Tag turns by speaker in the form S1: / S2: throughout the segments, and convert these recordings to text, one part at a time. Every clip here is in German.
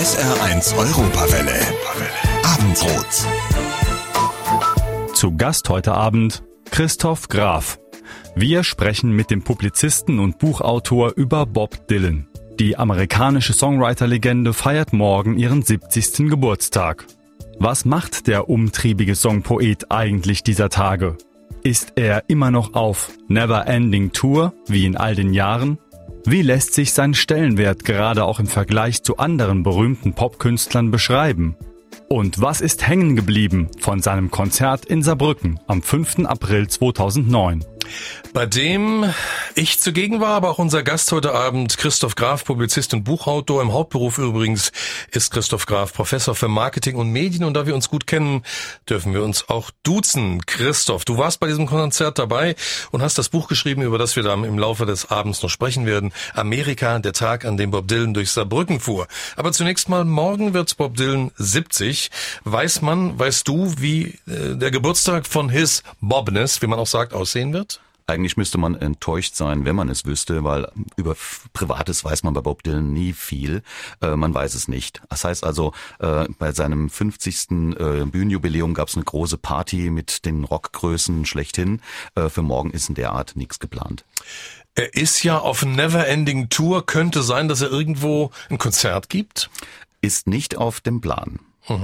S1: SR1 Europawelle. Abendrot.
S2: Zu Gast heute Abend Christoph Graf. Wir sprechen mit dem Publizisten und Buchautor über Bob Dylan. Die amerikanische Songwriter-Legende feiert morgen ihren 70. Geburtstag. Was macht der umtriebige Songpoet eigentlich dieser Tage? Ist er immer noch auf Never Ending Tour, wie in all den Jahren? Wie lässt sich sein Stellenwert gerade auch im Vergleich zu anderen berühmten Popkünstlern beschreiben? Und was ist hängen geblieben von seinem Konzert in Saarbrücken am 5. April 2009?
S3: Bei dem ich zugegen war, aber auch unser Gast heute Abend, Christoph Graf, Publizist und Buchautor. Im Hauptberuf übrigens ist Christoph Graf Professor für Marketing und Medien. Und da wir uns gut kennen, dürfen wir uns auch duzen. Christoph, du warst bei diesem Konzert dabei und hast das Buch geschrieben, über das wir dann im Laufe des Abends noch sprechen werden. Amerika, der Tag, an dem Bob Dylan durch Saarbrücken fuhr. Aber zunächst mal, morgen wird Bob Dylan 70. Weißt du, wie der Geburtstag von His Bobness, wie man auch sagt, aussehen wird?
S4: Eigentlich müsste man enttäuscht sein, wenn man es wüsste, weil über Privates weiß man bei Bob Dylan nie viel. Man weiß es nicht. Das heißt also, bei seinem 50. Bühnenjubiläum gab es eine große Party mit den Rockgrößen schlechthin. Für morgen ist in der Art nichts geplant.
S3: Er ist ja auf Never Ending Tour. Könnte sein, dass er irgendwo ein Konzert gibt?
S4: Ist nicht auf dem Plan.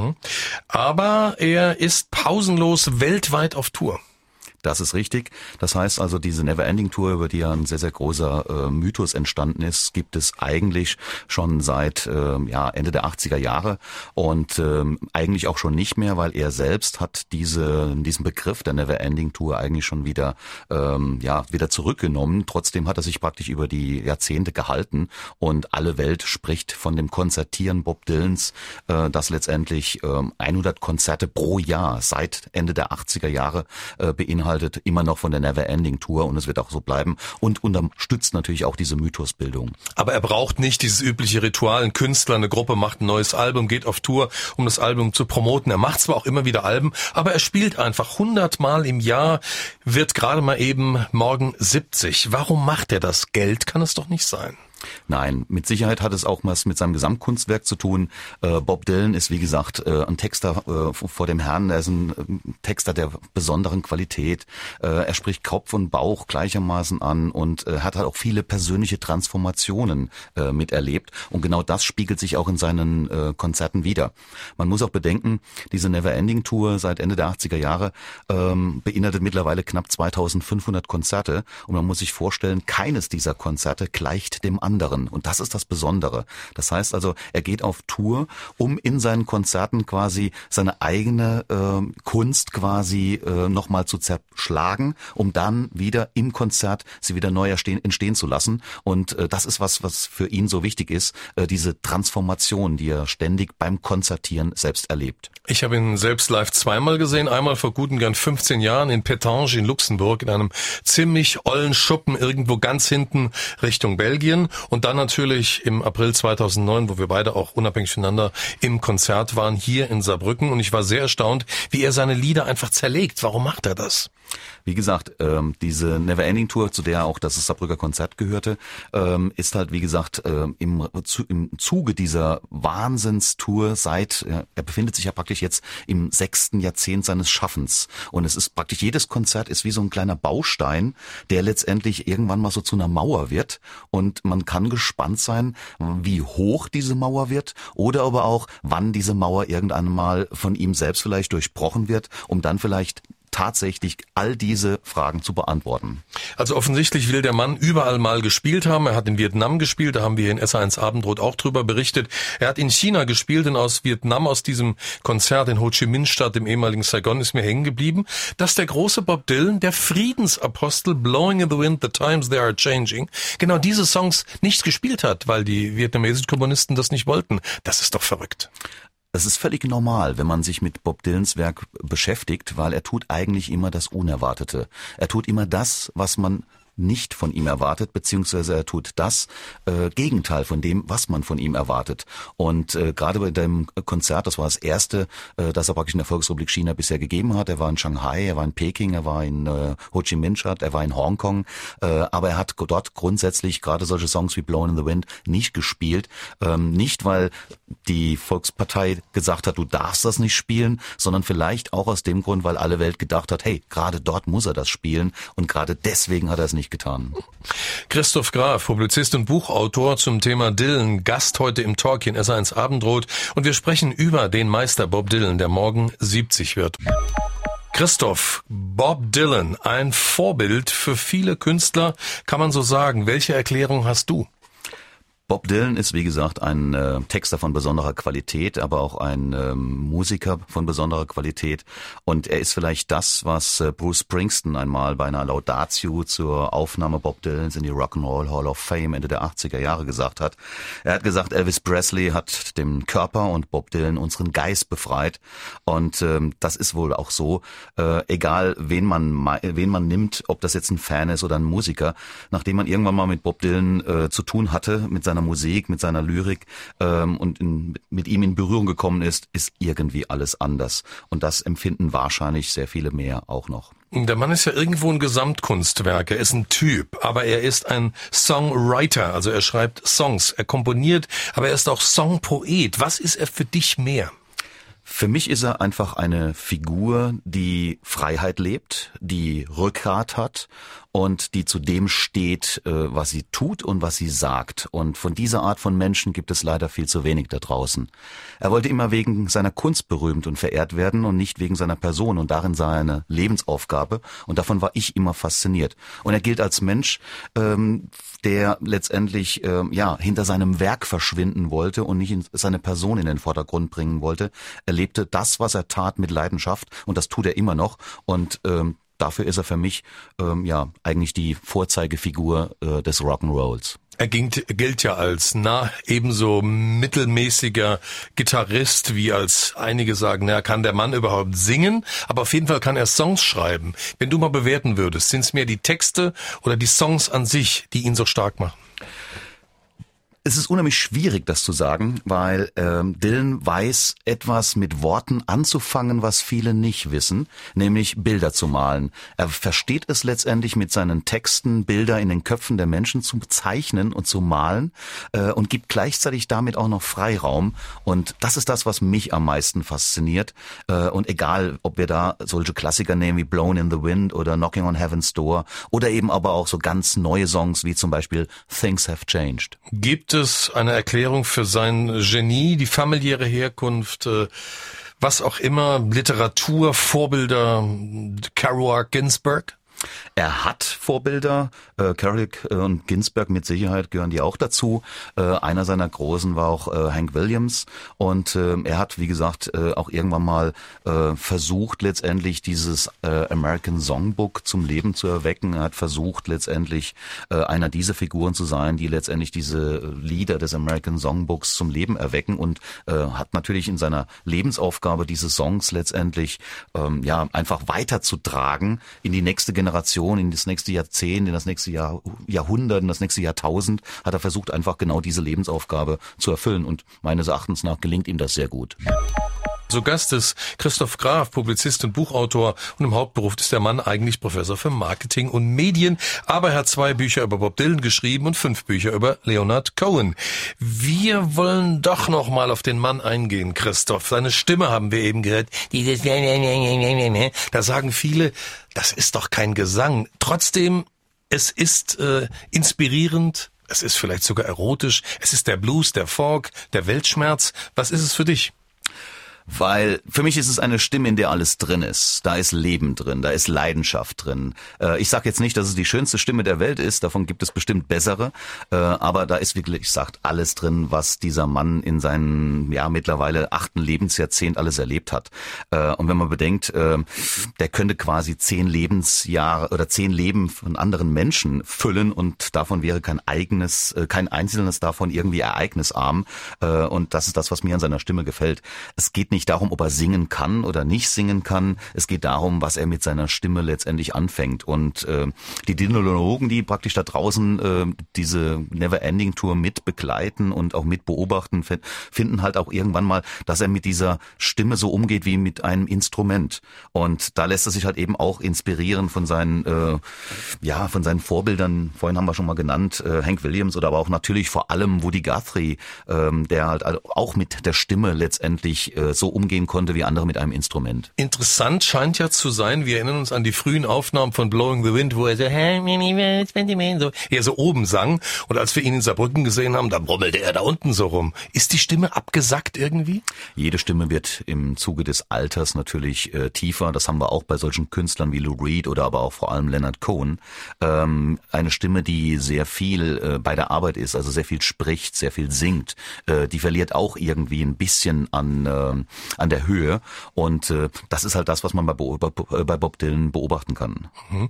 S3: Aber er ist pausenlos weltweit auf Tour.
S4: Das ist richtig. Das heißt also, diese Neverending-Tour, über die ja ein sehr, sehr großer Mythos entstanden ist, gibt es eigentlich schon seit Ende der 80er Jahre und eigentlich auch schon nicht mehr, weil er selbst hat diesen Begriff der Neverending-Tour eigentlich schon wieder zurückgenommen. Trotzdem hat er sich praktisch über die Jahrzehnte gehalten und alle Welt spricht von dem Konzertieren Bob Dylans, das letztendlich 100 Konzerte pro Jahr seit Ende der 80er Jahre beinhaltet, immer noch von der Never-Ending Tour und es wird auch so bleiben und unterstützt natürlich auch diese Mythosbildung.
S3: Aber er braucht nicht dieses übliche Ritual, ein Künstler, eine Gruppe macht ein neues Album, geht auf Tour, um das Album zu promoten. Er macht zwar auch immer wieder Alben, aber er spielt einfach 100 Mal im Jahr, wird gerade mal eben morgen 70. Warum macht er das? Geld kann es doch nicht sein.
S4: Nein, mit Sicherheit hat es auch was mit seinem Gesamtkunstwerk zu tun. Bob Dylan ist, wie gesagt, ein Texter vor dem Herrn. Er ist ein Texter der besonderen Qualität. Er spricht Kopf und Bauch gleichermaßen an und hat halt auch viele persönliche Transformationen miterlebt. Und genau das spiegelt sich auch in seinen Konzerten wider. Man muss auch bedenken, diese Neverending Tour seit Ende der 80er Jahre beinhaltet mittlerweile knapp 2500 Konzerte. Und man muss sich vorstellen, keines dieser Konzerte gleicht dem anderen. Und das ist das Besondere. Das heißt also, er geht auf Tour, um in seinen Konzerten quasi seine eigene Kunst quasi nochmal zu zerschlagen, um dann wieder im Konzert sie wieder neu entstehen zu lassen. Und das ist was für ihn so wichtig ist, diese Transformation, die er ständig beim Konzertieren selbst erlebt.
S3: Ich habe ihn selbst live zweimal gesehen. Einmal vor guten gern 15 Jahren in Pétange in Luxemburg in einem ziemlich ollen Schuppen irgendwo ganz hinten Richtung Belgien. Und dann natürlich im April 2009, wo wir beide auch unabhängig voneinander im Konzert waren, hier in Saarbrücken. Und ich war sehr erstaunt, wie er seine Lieder einfach zerlegt. Warum macht er das?
S4: Wie gesagt, diese Neverending Tour, zu der auch das Saarbrücker Konzert gehörte, ist halt, wie gesagt, im Zuge dieser Wahnsinnstour er befindet sich ja praktisch jetzt im 6. Jahrzehnt seines Schaffens. Und es ist praktisch, jedes Konzert ist wie so ein kleiner Baustein, der letztendlich irgendwann mal so zu einer Mauer wird. Und man kann gespannt sein, wie hoch diese Mauer wird oder aber auch, wann diese Mauer irgendwann mal von ihm selbst vielleicht durchbrochen wird, um dann vielleicht tatsächlich all diese Fragen zu beantworten.
S3: Also offensichtlich will der Mann überall mal gespielt haben. Er hat in Vietnam gespielt, da haben wir in SR1 Abendrot auch drüber berichtet. Er hat in China gespielt und aus Vietnam, aus diesem Konzert in Ho Chi Minh Stadt, dem ehemaligen Saigon, ist mir hängen geblieben, dass der große Bob Dylan, der Friedensapostel, Blowing in the Wind, The Times They Are Changing, genau diese Songs nicht gespielt hat, weil die vietnamesischen Kommunisten das nicht wollten. Das ist doch verrückt.
S4: Es ist völlig normal, wenn man sich mit Bob Dylans Werk beschäftigt, weil er tut eigentlich immer das Unerwartete. Er tut immer das, was man nicht von ihm erwartet, beziehungsweise er tut das Gegenteil von dem, was man von ihm erwartet. Und gerade bei dem Konzert, das war das erste, das er praktisch in der Volksrepublik China bisher gegeben hat. Er war in Shanghai, er war in Peking, er war in Ho Chi Minh Stadt, er war in Hongkong, aber er hat dort grundsätzlich gerade solche Songs wie Blown in the Wind nicht gespielt. Nicht, weil die Volkspartei gesagt hat, du darfst das nicht spielen, sondern vielleicht auch aus dem Grund, weil alle Welt gedacht hat, hey, gerade dort muss er das spielen und gerade deswegen hat er es nicht getan.
S3: Christoph Graf, Publizist und Buchautor zum Thema Dylan, Gast heute im Talk in S1 Abendrot und wir sprechen über den Meister Bob Dylan, der morgen 70 wird. Christoph, Bob Dylan, ein Vorbild für viele Künstler, kann man so sagen. Welche Erklärung hast du?
S4: Bob Dylan ist, wie gesagt, ein Texter von besonderer Qualität, aber auch ein Musiker von besonderer Qualität. Und er ist vielleicht das, was Bruce Springsteen einmal bei einer Laudatio zur Aufnahme Bob Dylans in die Rock'n'Roll Hall of Fame Ende der 80er Jahre gesagt hat. Er hat gesagt, Elvis Presley hat den Körper und Bob Dylan unseren Geist befreit. Und das ist wohl auch so. Egal, wen man nimmt, ob das jetzt ein Fan ist oder ein Musiker, nachdem man irgendwann mal mit Bob Dylan zu tun hatte, mit seiner Musik, mit seiner Lyrik und mit ihm in Berührung gekommen ist irgendwie alles anders. Und das empfinden wahrscheinlich sehr viele mehr auch noch.
S3: Der Mann ist ja irgendwo ein Gesamtkunstwerk. Er ist ein Typ, aber er ist ein Songwriter. Also er schreibt Songs, er komponiert, aber er ist auch Songpoet. Was ist er für dich mehr?
S4: Für mich ist er einfach eine Figur, die Freiheit lebt, die Rückgrat hat und die zu dem steht, was sie tut und was sie sagt. Und von dieser Art von Menschen gibt es leider viel zu wenig da draußen. Er wollte immer wegen seiner Kunst berühmt und verehrt werden und nicht wegen seiner Person. Und darin sah er eine Lebensaufgabe. Und davon war ich immer fasziniert. Und er gilt als Mensch, der letztendlich hinter seinem Werk verschwinden wollte und nicht seine Person in den Vordergrund bringen wollte. Er lebte das, was er tat, mit Leidenschaft. Und das tut er immer noch. Und dafür ist er für mich eigentlich die Vorzeigefigur des Rock'n'Rolls.
S3: Er gilt ja als ebenso mittelmäßiger Gitarrist, wie als einige sagen, kann der Mann überhaupt singen? Aber auf jeden Fall kann er Songs schreiben. Wenn du mal bewerten würdest, sind es mehr die Texte oder die Songs an sich, die ihn so stark machen?
S4: Es ist unheimlich schwierig, das zu sagen, weil Dylan weiß, etwas mit Worten anzufangen, was viele nicht wissen, nämlich Bilder zu malen. Er versteht es letztendlich mit seinen Texten, Bilder in den Köpfen der Menschen zu zeichnen und zu malen und gibt gleichzeitig damit auch noch Freiraum. Und das ist das, was mich am meisten fasziniert. Und egal, ob wir da solche Klassiker nehmen wie Blown in the Wind oder Knocking on Heaven's Door oder eben aber auch so ganz neue Songs wie zum Beispiel Things Have Changed.
S3: Gibt es eine Erklärung für sein Genie, die familiäre Herkunft, was auch immer, Literatur, Vorbilder, Kerouac, Ginsberg?
S4: Er hat Vorbilder, Kerouac und Ginsberg mit Sicherheit gehören die auch dazu. Einer seiner Großen war auch Hank Williams und er hat, wie gesagt, auch irgendwann mal versucht, letztendlich dieses American Songbook zum Leben zu erwecken. Er hat versucht, letztendlich einer dieser Figuren zu sein, die letztendlich diese Lieder des American Songbooks zum Leben erwecken und hat natürlich in seiner Lebensaufgabe, diese Songs letztendlich einfach weiterzutragen in die nächste Generation, in das nächste Jahrzehnt, in das nächste Jahrhundert, in das nächste Jahrtausend, hat er versucht, einfach genau diese Lebensaufgabe zu erfüllen. Und meines Erachtens nach gelingt ihm das sehr gut.
S3: So Gast ist Christoph Graf, Publizist und Buchautor und im Hauptberuf ist der Mann eigentlich Professor für Marketing und Medien, aber er hat 2 Bücher über Bob Dylan geschrieben und 5 Bücher über Leonard Cohen. Wir wollen doch noch mal auf den Mann eingehen, Christoph. Seine Stimme haben wir eben gehört. Da sagen viele, das ist doch kein Gesang. Trotzdem, es ist inspirierend, es ist vielleicht sogar erotisch, es ist der Blues, der Folk, der Weltschmerz. Was ist es für dich?
S4: Weil für mich ist es eine Stimme, in der alles drin ist. Da ist Leben drin, da ist Leidenschaft drin. Ich sage jetzt nicht, dass es die schönste Stimme der Welt ist, davon gibt es bestimmt bessere, aber da ist wirklich, alles drin, was dieser Mann in seinem mittlerweile 8. Lebensjahrzehnt alles erlebt hat. Und wenn man bedenkt, der könnte quasi 10 Lebensjahre oder 10 Leben von anderen Menschen füllen und davon wäre kein einzelnes davon irgendwie ereignisarm. Und das ist das, was mir an seiner Stimme gefällt. Es geht nicht darum, ob er singen kann oder nicht singen kann. Es geht darum, was er mit seiner Stimme letztendlich anfängt. Und die Dinologen, die praktisch da draußen diese Never-Ending Tour mit begleiten und auch mit beobachten, finden halt auch irgendwann mal, dass er mit dieser Stimme so umgeht wie mit einem Instrument. Und da lässt er sich halt eben auch inspirieren von seinen Vorbildern. Vorhin haben wir schon mal genannt, Hank Williams oder aber auch natürlich vor allem Woody Guthrie, der halt auch mit der Stimme letztendlich so umgehen konnte wie andere mit einem Instrument.
S3: Interessant scheint ja zu sein, wir erinnern uns an die frühen Aufnahmen von Blowing the Wind, wo er so oben sang. Und als wir ihn in Saarbrücken gesehen haben, da brummelte er da unten so rum. Ist die Stimme abgesackt irgendwie?
S4: Jede Stimme wird im Zuge des Alters natürlich tiefer. Das haben wir auch bei solchen Künstlern wie Lou Reed oder aber auch vor allem Leonard Cohen. Eine Stimme, die sehr viel bei der Arbeit ist, also sehr viel spricht, sehr viel singt, die verliert auch irgendwie ein bisschen an der Höhe. Und das ist halt das, was man bei Bob Dylan beobachten kann.
S3: Mhm.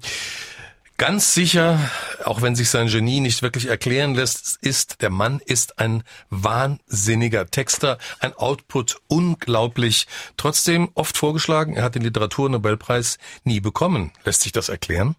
S3: Ganz sicher, auch wenn sich sein Genie nicht wirklich erklären lässt, der Mann ist ein wahnsinniger Texter, ein Output unglaublich. Trotzdem oft vorgeschlagen, er hat den Literaturnobelpreis nie bekommen. Lässt sich das erklären?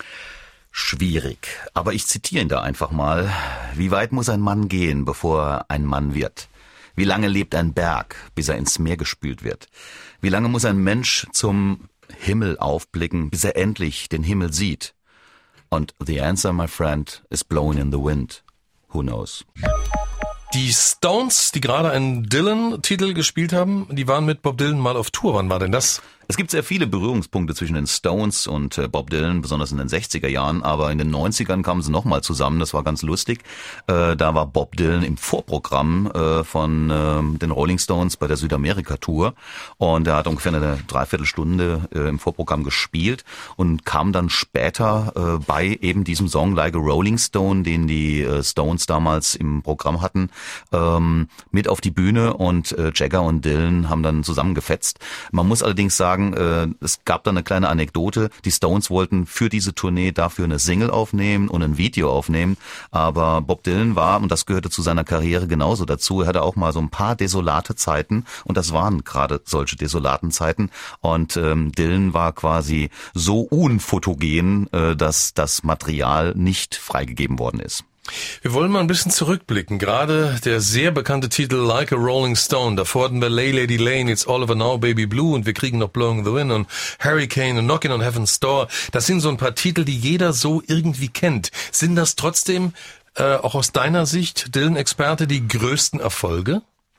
S4: Schwierig, aber ich zitiere ihn da einfach mal. Wie weit muss ein Mann gehen, bevor er ein Mann wird? Wie lange lebt ein Berg, bis er ins Meer gespült wird? Wie lange muss ein Mensch zum Himmel aufblicken, bis er endlich den Himmel sieht? Und the answer, my friend, is blowing in the wind. Who knows?
S3: Die Stones, die gerade einen Dylan-Titel gespielt haben, die waren mit Bob Dylan mal auf Tour. Wann war denn das?
S4: Es gibt sehr viele Berührungspunkte zwischen den Stones und Bob Dylan, besonders in den 60er Jahren, aber in den 90ern kamen sie nochmal zusammen, das war ganz lustig. Da war Bob Dylan im Vorprogramm von den Rolling Stones bei der Südamerika-Tour und er hat ungefähr eine Dreiviertelstunde im Vorprogramm gespielt und kam dann später bei eben diesem Song Like a Rolling Stone, den die Stones damals im Programm hatten, mit auf die Bühne und Jagger und Dylan haben dann zusammengefetzt. Man muss allerdings sagen, es gab da eine kleine Anekdote. Die Stones wollten für diese Tournee dafür eine Single aufnehmen und ein Video aufnehmen. Aber Bob Dylan war, und das gehörte zu seiner Karriere genauso dazu, er hatte auch mal so ein paar desolate Zeiten. Und das waren gerade solche desolaten Zeiten. Und Dylan war quasi so unfotogen, dass das Material nicht freigegeben worden ist.
S3: Wir wollen mal ein bisschen zurückblicken. Gerade der sehr bekannte Titel Like a Rolling Stone. Davor hatten wir Lay Lady Lane, It's All Over Now, Baby Blue und wir kriegen noch Blowing the Wind und Hurricane und Knockin' on Heaven's Door. Das sind so ein paar Titel, die jeder so irgendwie kennt. Sind das trotzdem, auch aus deiner Sicht, Dylan-Experte, die größten Erfolge?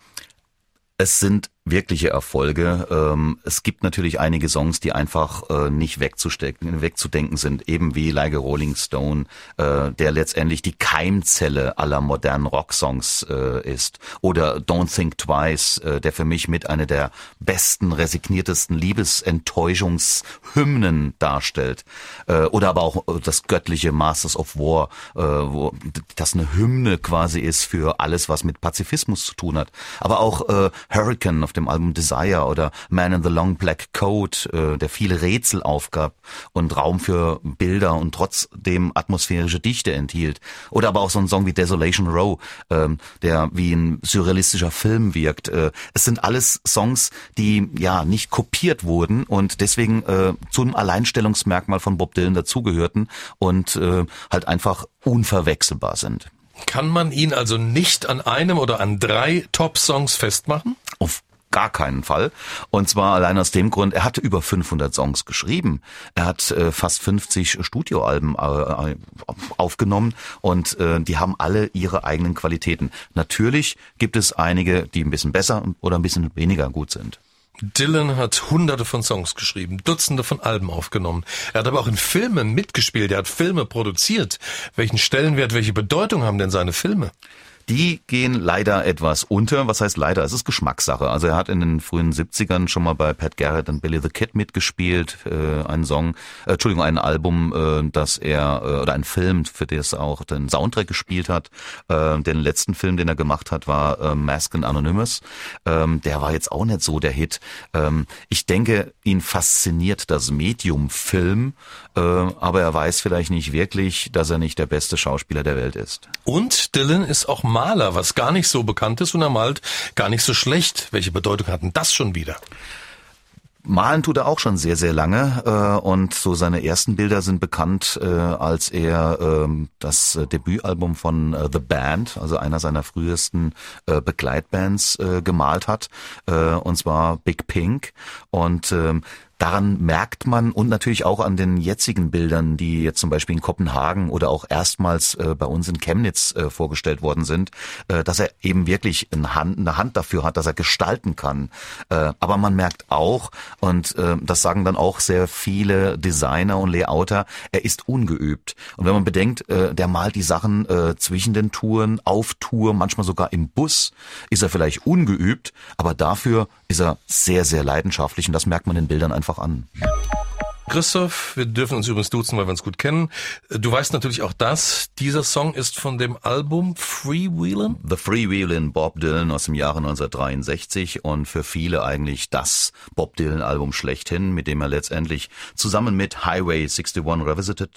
S4: Es sind wirkliche Erfolge. Es gibt natürlich einige Songs, die einfach nicht wegzudenken sind, eben wie Like a Rolling Stone, der letztendlich die Keimzelle aller modernen Rocksongs ist. Oder Don't Think Twice, der für mich mit einer der besten, resigniertesten Liebesenttäuschungshymnen darstellt. Oder aber auch das göttliche Masters of War, wo das eine Hymne quasi ist für alles, was mit Pazifismus zu tun hat. Aber auch Hurricane auf dem Album Desire oder Man in the Long Black Coat, der viele Rätsel aufgab und Raum für Bilder und trotzdem atmosphärische Dichte enthielt. Oder aber auch so ein Song wie Desolation Row, der wie ein surrealistischer Film wirkt. Es sind alles Songs, die ja nicht kopiert wurden und deswegen zum Alleinstellungsmerkmal von Bob Dylan dazugehörten und halt einfach unverwechselbar sind.
S3: Kann man ihn also nicht an einem oder an 3 Top-Songs festmachen?
S4: Auf gar keinen Fall. Und zwar allein aus dem Grund, er hatte über 500 Songs geschrieben. Er hat fast 50 Studioalben aufgenommen und die haben alle ihre eigenen Qualitäten. Natürlich gibt es einige, die ein bisschen besser oder ein bisschen weniger gut sind.
S3: Dylan hat hunderte von Songs geschrieben, Dutzende von Alben aufgenommen. Er hat aber auch in Filmen mitgespielt, er hat Filme produziert. Welchen Stellenwert, welche Bedeutung haben denn seine Filme?
S4: Die gehen leider etwas unter. Was heißt leider? Es ist Geschmackssache. Also er hat in den frühen 70ern schon mal bei Pat Garrett und Billy the Kid mitgespielt. Ein Album, das er, oder ein Film, für das er auch den Soundtrack gespielt hat. Den letzten Film, den er gemacht hat, war Masked and Anonymous. Der war jetzt auch nicht so der Hit. Ich denke, ihn fasziniert das Medium Film, aber er weiß vielleicht nicht wirklich, dass er nicht der beste Schauspieler der Welt ist.
S3: Und Dylan ist auch Maler, was gar nicht so bekannt ist, und er malt gar nicht so schlecht. Welche Bedeutung hat denn das schon wieder?
S4: Malen tut er auch schon sehr, sehr lange und so seine ersten Bilder sind bekannt, als er das Debütalbum von The Band, also einer seiner frühesten Begleitbands, gemalt hat, und zwar Big Pink. Und daran merkt man, und natürlich auch an den jetzigen Bildern, die jetzt zum Beispiel in Kopenhagen oder auch erstmals bei uns in Chemnitz vorgestellt worden sind, dass er eben wirklich eine Hand dafür hat, dass er gestalten kann. Aber man merkt auch, und das sagen dann auch sehr viele Designer und Layouter, er ist ungeübt. Und wenn man bedenkt, der malt die Sachen zwischen den Touren, auf Tour, manchmal sogar im Bus, ist er vielleicht ungeübt, aber dafür ist er sehr, sehr leidenschaftlich, und das merkt man in den Bildern einfach an.
S3: Christoph, wir dürfen uns übrigens duzen, weil wir uns gut kennen. Du weißt natürlich auch das. Dieser Song ist von dem Album Freewheelin'?
S4: The Freewheelin', Bob Dylan aus dem Jahre 1963, und für viele eigentlich das Bob Dylan-Album schlechthin, mit dem er letztendlich zusammen mit Highway 61 Revisited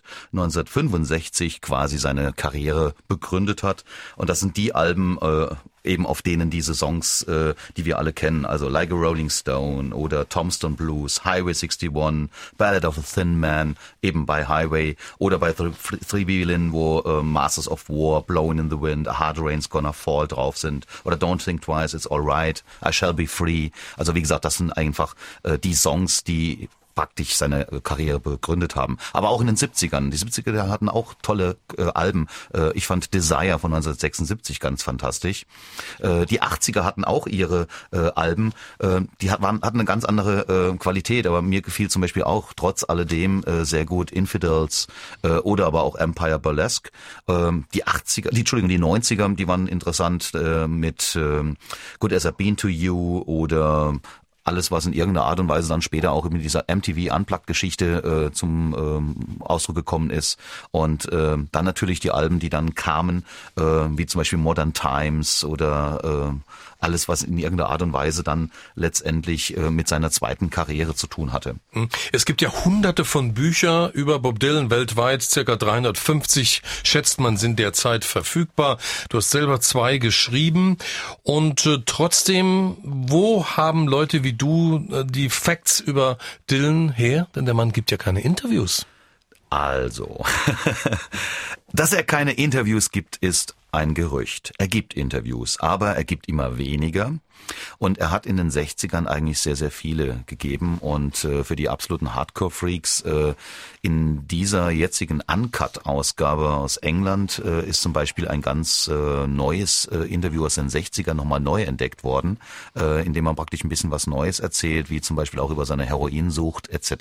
S4: 1965 quasi seine Karriere begründet hat. Und das sind die Alben, eben auf denen diese Songs, die wir alle kennen, also Like a Rolling Stone oder Tombstone Blues, Highway 61, Ballad of a Thin Man, eben bei Highway, oder bei Freewheelin', wo Masters of War, Blowing in the Wind, A Hard Rain's Gonna Fall drauf sind, oder Don't Think Twice, It's Alright, I Shall Be Free. Also wie gesagt, das sind einfach die Songs, die praktisch seine Karriere begründet haben. Aber auch in den 70ern. Die 70er hatten auch tolle Alben. Ich fand Desire von 1976 ganz fantastisch. Die 80er hatten auch ihre Alben. Die hatten eine ganz andere Qualität. Aber mir gefiel zum Beispiel auch trotz alledem sehr gut Infidels oder aber auch Empire Burlesque. Die 90er, die waren interessant mit Good As I've Been to You oder alles, was in irgendeiner Art und Weise dann später auch mit dieser MTV Unplugged-Geschichte zum Ausdruck gekommen ist. Und dann natürlich die Alben, die dann kamen, wie zum Beispiel Modern Times oder alles, was in irgendeiner Art und Weise dann letztendlich mit seiner zweiten Karriere zu tun hatte.
S3: Es gibt ja hunderte von Büchern über Bob Dylan weltweit, circa 350, schätzt man, sind derzeit verfügbar. Du hast selber 2 geschrieben und trotzdem, wo haben Leute wie du die Facts über Dylan her? Denn der Mann gibt ja keine Interviews.
S4: Also, dass er keine Interviews gibt, ist ein Gerücht. Er gibt Interviews, aber er gibt immer weniger. Und er hat in den 60ern eigentlich sehr, sehr viele gegeben. Und für die absoluten Hardcore-Freaks in dieser jetzigen Uncut-Ausgabe aus England ist zum Beispiel ein ganz neues Interview aus den 60ern nochmal neu entdeckt worden, in dem man praktisch ein bisschen was Neues erzählt, wie zum Beispiel auch über seine Heroinsucht etc.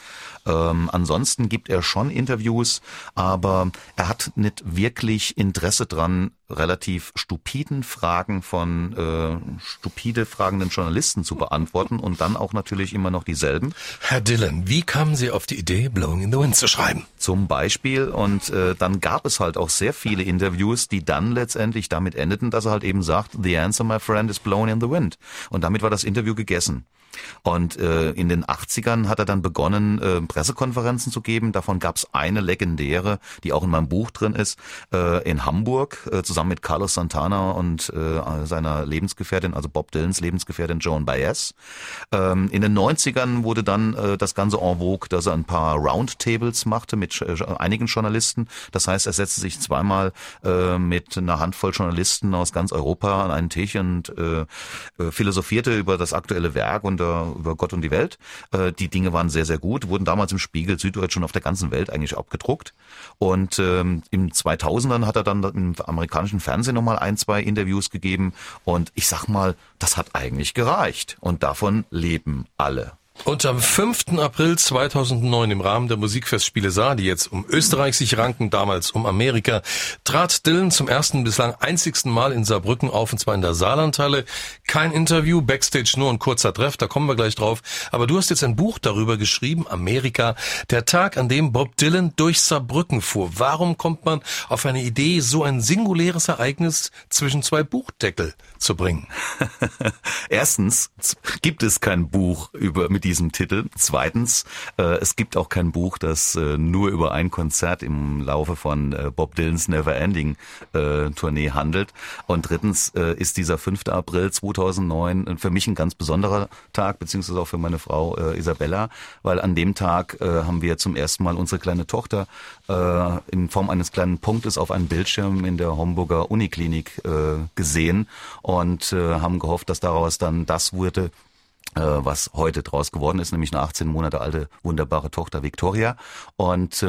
S4: Ansonsten gibt er schon Interviews, aber er hat nicht wirklich Interesse dran, relativ stupide Fragen von stupide fragenden Journalisten zu beantworten und dann auch natürlich immer noch dieselben.
S3: Herr Dylan, wie kamen Sie auf die Idee, Blowing in the Wind zu schreiben?
S4: Zum Beispiel, und dann gab es halt auch sehr viele Interviews, die dann letztendlich damit endeten, dass er halt eben sagt, the answer, my friend, is blowing in the wind. Und damit war das Interview gegessen. Und in den 80ern hat er dann begonnen, Pressekonferenzen zu geben. Davon gab es eine legendäre, die auch in meinem Buch drin ist, in Hamburg, zusammen mit Carlos Santana und seiner Lebensgefährtin, also Bob Dylans Lebensgefährtin Joan Baez. In den 90ern wurde dann das Ganze en vogue, dass er ein paar Roundtables machte mit einigen Journalisten. Das heißt, er setzte sich zweimal mit einer Handvoll Journalisten aus ganz Europa an einen Tisch und philosophierte über das aktuelle Werk und über Gott und die Welt. Die Dinge waren sehr, sehr gut, wurden damals im Spiegel, Süddeutsch und auf der ganzen Welt eigentlich abgedruckt. Und im 2000ern hat er dann im amerikanischen Fernsehen nochmal 1-2 Interviews gegeben. Und ich sag mal, das hat eigentlich gereicht. Und davon leben alle.
S3: Und am 5. April 2009 im Rahmen der Musikfestspiele Saar, die jetzt um Österreich sich ranken, damals um Amerika, trat Dylan zum ersten bislang einzigsten Mal in Saarbrücken auf, und zwar in der Saarlandhalle. Kein Interview, Backstage nur ein kurzer Treff, da kommen wir gleich drauf. Aber du hast jetzt ein Buch darüber geschrieben, Amerika, der Tag, an dem Bob Dylan durch Saarbrücken fuhr. Warum kommt man auf eine Idee, so ein singuläres Ereignis zwischen 2 Buchdeckel zu bringen?
S4: Erstens gibt es kein Buch mit mit diesem Titel. Zweitens, es gibt auch kein Buch, das nur über ein Konzert im Laufe von Bob Dylans Neverending Tournee handelt. Und drittens ist dieser 5. April 2009 für mich ein ganz besonderer Tag, beziehungsweise auch für meine Frau Isabella, weil an dem Tag haben wir zum ersten Mal unsere kleine Tochter in Form eines kleinen Punktes auf einem Bildschirm in der Homburger Uniklinik gesehen und haben gehofft, dass daraus dann das wurde, was heute draus geworden ist, nämlich eine 18 Monate alte wunderbare Tochter Victoria. Und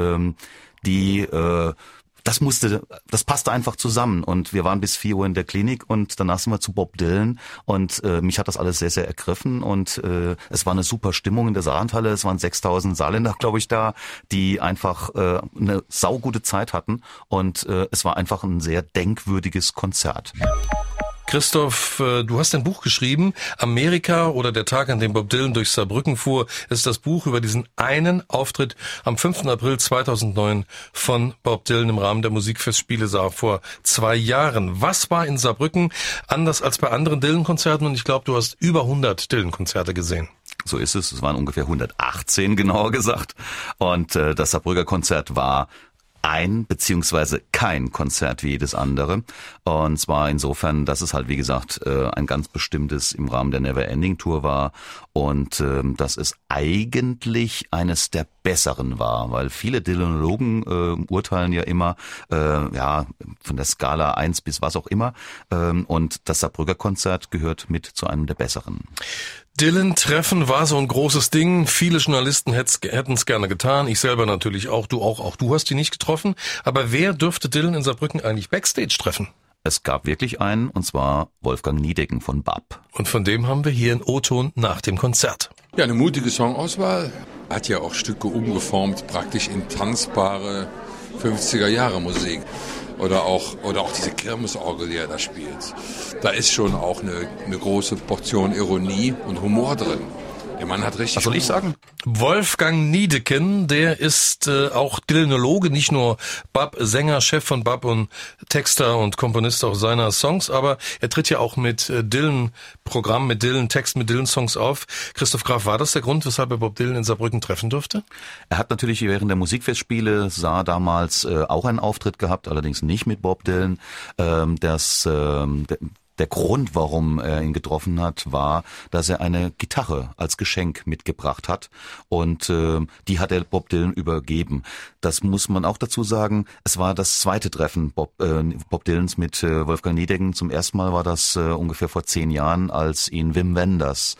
S4: das passte einfach zusammen und wir waren bis 4 Uhr in der Klinik und danach sind wir zu Bob Dylan und mich hat das alles sehr, sehr ergriffen und es war eine super Stimmung in der Saarlandhalle. Es waren 6.000 Saarländer, glaube ich, da, die einfach eine saugute Zeit hatten und es war einfach ein sehr denkwürdiges Konzert.
S3: Christoph, du hast ein Buch geschrieben, Amerika oder der Tag, an dem Bob Dylan durch Saarbrücken fuhr, ist das Buch über diesen einen Auftritt am 5. April 2009 von Bob Dylan im Rahmen der Musikfestspiele Saar vor 2 Jahren. Was war in Saarbrücken anders als bei anderen Dylan-Konzerten? Und ich glaube, du hast über 100 Dylan-Konzerte gesehen.
S4: So ist es. Es waren ungefähr 118, genauer gesagt. Und das Saarbrücker Konzert war ein beziehungsweise kein Konzert wie jedes andere. Und zwar insofern, dass es halt, wie gesagt, ein ganz bestimmtes im Rahmen der Neverending Tour war und dass es eigentlich eines der besseren war, weil viele Dylanologen urteilen ja immer von der Skala 1 bis was auch immer und das Saarbrücker Konzert gehört mit zu einem der besseren.
S3: Dylan-Treffen war so ein großes Ding. Viele Journalisten hätten es gerne getan. Ich selber natürlich auch. Du auch. Auch du hast ihn nicht getroffen. Aber wer dürfte Dylan in Saarbrücken eigentlich Backstage treffen?
S4: Es gab wirklich einen, und zwar Wolfgang Niedecken von BAP.
S3: Und von dem haben wir hier einen O-Ton nach dem Konzert.
S5: Ja, eine mutige Songauswahl. Hat ja auch Stücke umgeformt, praktisch in tanzbare 50er-Jahre-Musik. Oder auch diese Kirmesorgel, die er da spielt. Da ist schon auch eine große Portion Ironie und Humor drin. Der Mann hat richtig...
S4: Was soll ich sagen?
S3: Wolfgang Niedecken, der ist auch Dylanologe, nicht nur Sänger, Chef von BAP und Texter und Komponist auch seiner Songs, aber er tritt ja auch mit Dylan-Programm, mit Dylan-Text, mit Dylan-Songs auf. Christoph Graf, war das der Grund, weshalb er Bob Dylan in Saarbrücken treffen durfte?
S4: Er hat natürlich während der Musikfestspiele Saar damals auch einen Auftritt gehabt, allerdings nicht mit Bob Dylan. Der Grund, warum er ihn getroffen hat, war, dass er eine Gitarre als Geschenk mitgebracht hat und die hat er Bob Dylan übergeben. Das muss man auch dazu sagen, es war das zweite Treffen Bob Dylans mit Wolfgang Niedecken. Zum ersten Mal war das ungefähr vor 10 Jahren, als ihn Wim Wenders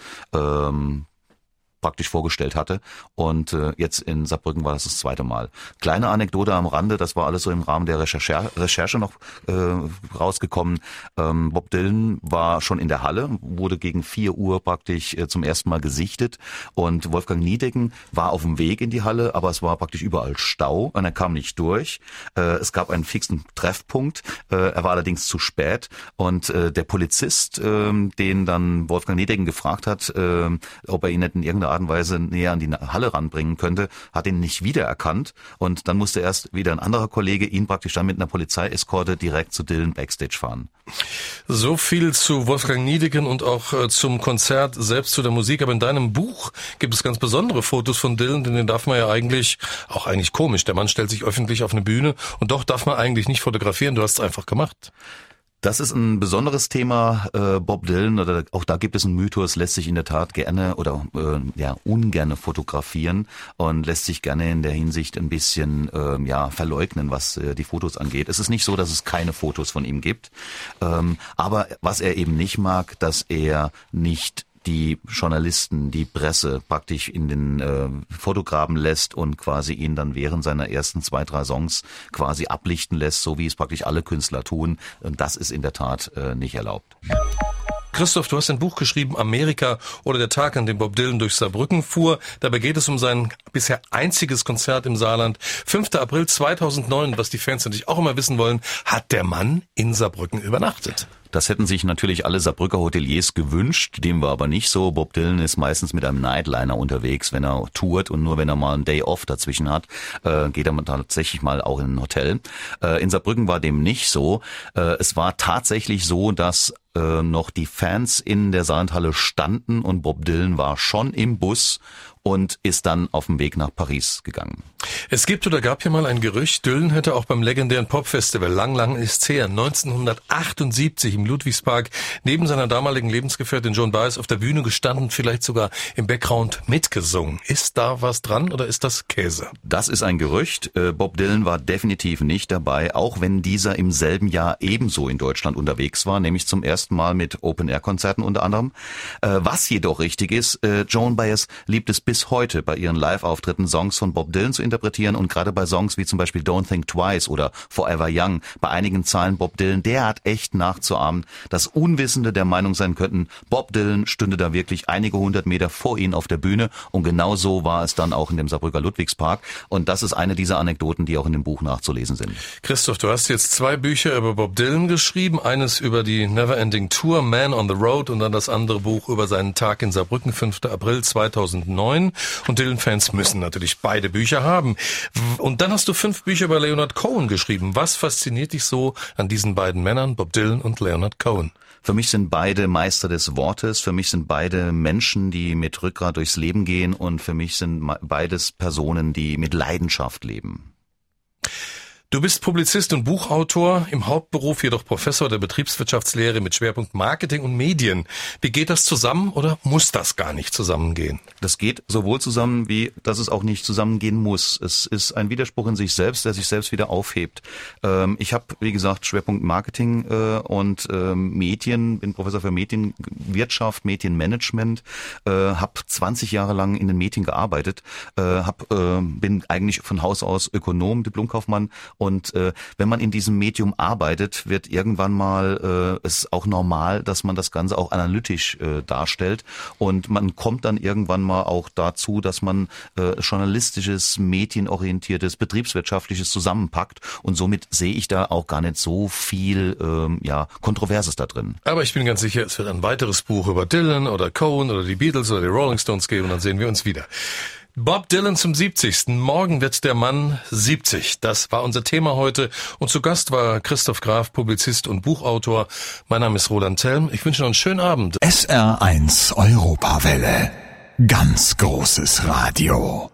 S4: praktisch vorgestellt hatte und jetzt in Saarbrücken war das zweite Mal. Kleine Anekdote am Rande, das war alles so im Rahmen der Recherche noch rausgekommen. Bob Dylan war schon in der Halle, wurde gegen 4 Uhr praktisch zum ersten Mal gesichtet und Wolfgang Niedecken war auf dem Weg in die Halle, aber es war praktisch überall Stau und er kam nicht durch. Es gab einen fixen Treffpunkt, er war allerdings zu spät und der Polizist, den dann Wolfgang Niedecken gefragt hat, ob er ihn nicht in irgendeiner Art und Weise näher an die Halle ranbringen könnte, hat ihn nicht wiedererkannt und dann musste erst wieder ein anderer Kollege ihn praktisch dann mit einer Polizeieskorte direkt zu Dylan Backstage fahren.
S3: So viel zu Wolfgang Niedecken und auch zum Konzert selbst, zu der Musik. Aber in deinem Buch gibt es ganz besondere Fotos von Dylan, denn den darf man ja eigentlich komisch. Der Mann stellt sich öffentlich auf eine Bühne und doch darf man eigentlich nicht fotografieren. Du hast es einfach gemacht.
S4: Das ist ein besonderes Thema, Bob Dylan, oder auch da gibt es einen Mythos, lässt sich in der Tat gerne oder ungerne fotografieren und lässt sich gerne in der Hinsicht ein bisschen verleugnen, was die Fotos angeht. Es ist nicht so, dass es keine Fotos von ihm gibt, aber was er eben nicht mag, dass er nicht die Journalisten, die Presse praktisch in den Fotograben lässt und quasi ihn dann während seiner ersten 2, 3 Songs quasi ablichten lässt, so wie es praktisch alle Künstler tun. Und das ist in der Tat nicht erlaubt.
S3: Christoph, du hast ein Buch geschrieben, Amerika oder der Tag, an dem Bob Dylan durch Saarbrücken fuhr. Dabei geht es um sein bisher einziges Konzert im Saarland. 5. April 2009, was die Fans natürlich auch immer wissen wollen, hat der Mann in Saarbrücken übernachtet.
S4: Das hätten sich natürlich alle Saarbrücker Hoteliers gewünscht, dem war aber nicht so. Bob Dylan ist meistens mit einem Nightliner unterwegs, wenn er tourt, und nur wenn er mal einen Day Off dazwischen hat, geht er tatsächlich mal auch in ein Hotel. In Saarbrücken war dem nicht so. Es war tatsächlich so, dass noch die Fans in der Saarlandhalle standen und Bob Dylan war schon im Bus und ist dann auf dem Weg nach Paris gegangen.
S3: Es gibt oder gab hier mal ein Gerücht, Dylan hätte auch beim legendären Popfestival lang ist's her, 1978 im Ludwigspark neben seiner damaligen Lebensgefährtin Joan Baez auf der Bühne gestanden, vielleicht sogar im Background mitgesungen. Ist da was dran oder ist das Käse?
S4: Das ist ein Gerücht. Bob Dylan war definitiv nicht dabei, auch wenn dieser im selben Jahr ebenso in Deutschland unterwegs war, nämlich zum ersten Mal mit Open-Air-Konzerten unter anderem. Was jedoch richtig ist, Joan Baez liebt es bis heute bei ihren Live-Auftritten Songs von Bob Dylan zu interpretieren, und gerade bei Songs wie zum Beispiel Don't Think Twice oder Forever Young, bei einigen Zeilen Bob Dylan derart echt nachzuahmen, dass Unwissende der Meinung sein könnten, Bob Dylan stünde da wirklich einige 100 Meter vor ihnen auf der Bühne, und genau so war es dann auch in dem Saarbrücker Ludwigspark, und das ist eine dieser Anekdoten, die auch in dem Buch nachzulesen sind.
S3: Christoph, du hast jetzt 2 Bücher über Bob Dylan geschrieben, eines über die Neverending Tour, Man on the Road, und dann das andere Buch über seinen Tag in Saarbrücken, 5. April 2009. Und Dylan-Fans müssen natürlich beide Bücher haben. Und dann hast du 5 Bücher über Leonard Cohen geschrieben. Was fasziniert dich so an diesen beiden Männern, Bob Dylan und Leonard Cohen?
S4: Für mich sind beide Meister des Wortes, für mich sind beide Menschen, die mit Rückgrat durchs Leben gehen, und für mich sind beides Personen, die mit Leidenschaft leben.
S3: Du bist Publizist und Buchautor, im Hauptberuf jedoch Professor der Betriebswirtschaftslehre mit Schwerpunkt Marketing und Medien. Wie geht das zusammen oder muss das gar nicht zusammengehen?
S4: Das geht sowohl zusammen, wie dass es auch nicht zusammengehen muss. Es ist ein Widerspruch in sich selbst, der sich selbst wieder aufhebt. Ich habe, wie gesagt, Schwerpunkt Marketing und Medien, bin Professor für Medienwirtschaft, Medienmanagement, habe 20 Jahre lang in den Medien gearbeitet, bin eigentlich von Haus aus Ökonom, Diplomkaufmann. Und wenn man in diesem Medium arbeitet, wird irgendwann mal es auch normal, dass man das Ganze auch analytisch darstellt. Und man kommt dann irgendwann mal auch dazu, dass man journalistisches, medienorientiertes, betriebswirtschaftliches zusammenpackt. Und somit sehe ich da auch gar nicht so viel Kontroverses da drin.
S3: Aber ich bin ganz sicher, es wird ein weiteres Buch über Dylan oder Cohen oder die Beatles oder die Rolling Stones geben, und dann sehen wir uns wieder. Bob Dylan zum 70. Morgen wird der Mann 70. Das war unser Thema heute. Und zu Gast war Christoph Graf, Publizist und Buchautor. Mein Name ist Roland Telm. Ich wünsche noch einen schönen Abend.
S1: SR1 Europawelle. Ganz großes Radio.